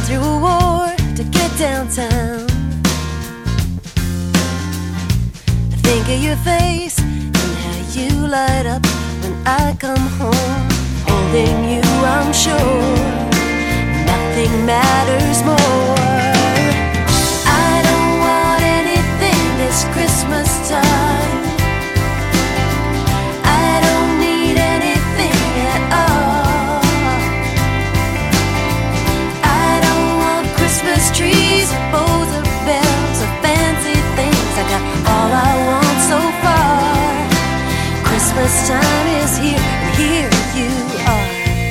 through a war to get downtown. I think of your face and how you light up when I come home. Holding you, I'm sure nothing matters more. I don't want anything this Christmas time. I don't need anything at all. I don't want Christmas trees or bows or bells or fancy things. I got all I want so far. Christmas time is here, and here you are.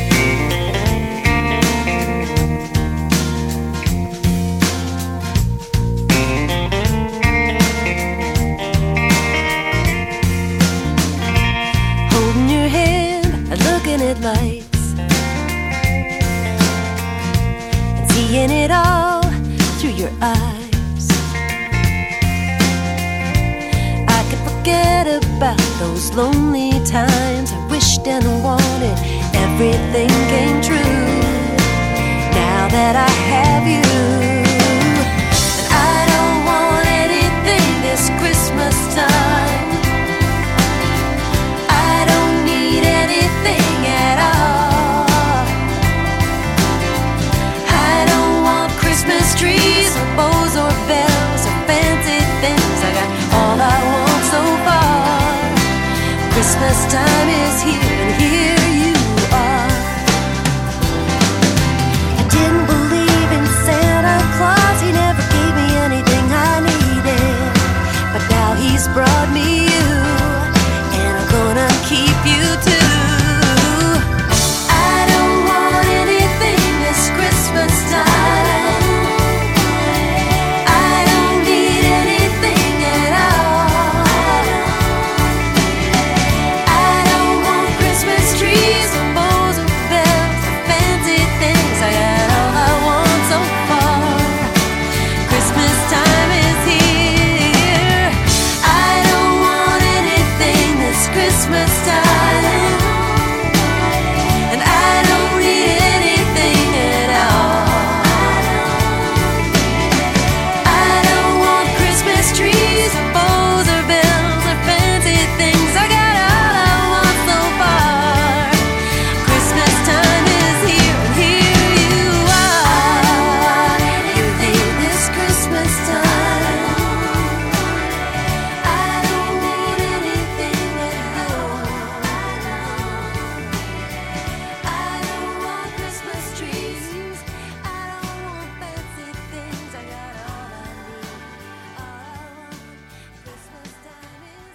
Holding your hand and looking at lights and seeing it all through your eyes. I can forget about those lonely times. I wished and wanted everything came true. Now that I have you, and I don't want anything this Christmas time. I don't need anything at all. I don't want Christmas trees or bows or bells or fancy things. I got all I want so far. Christmas time is here, and here you are. I didn't believe in Santa Claus. He never gave me anything I needed, but now he's brought me